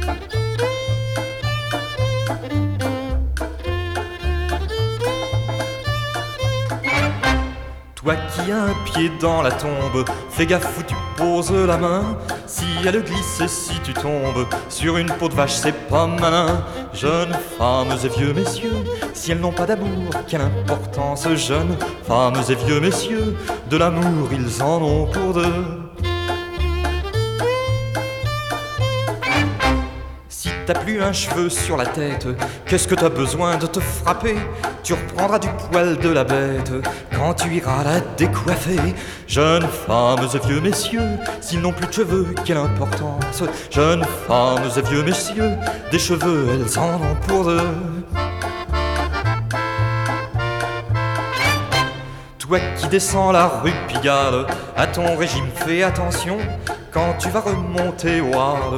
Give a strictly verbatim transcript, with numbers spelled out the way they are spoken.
Toi qui as un pied dans la tombe, fais gaffe où tu poses la main. Si elle glisse et si tu tombes sur une peau de vache, c'est pas malin. Jeunes femmes et vieux messieurs, si elles n'ont pas d'amour, quelle importance. Jeunes femmes et vieux messieurs, de l'amour ils en ont pour deux. Si t'as plus un cheveu sur la tête, qu'est-ce que t'as besoin de te frapper? Tu reprendras du poil de la bête quand tu iras la décoiffer. Jeunes femmes et vieux messieurs, s'ils n'ont plus de cheveux, quelle importance. Jeunes femmes et vieux messieurs, des cheveux elles en ont pour deux. Toi qui descends la rue Pigalle, à ton régime fais attention. Quand tu vas remonter au hard,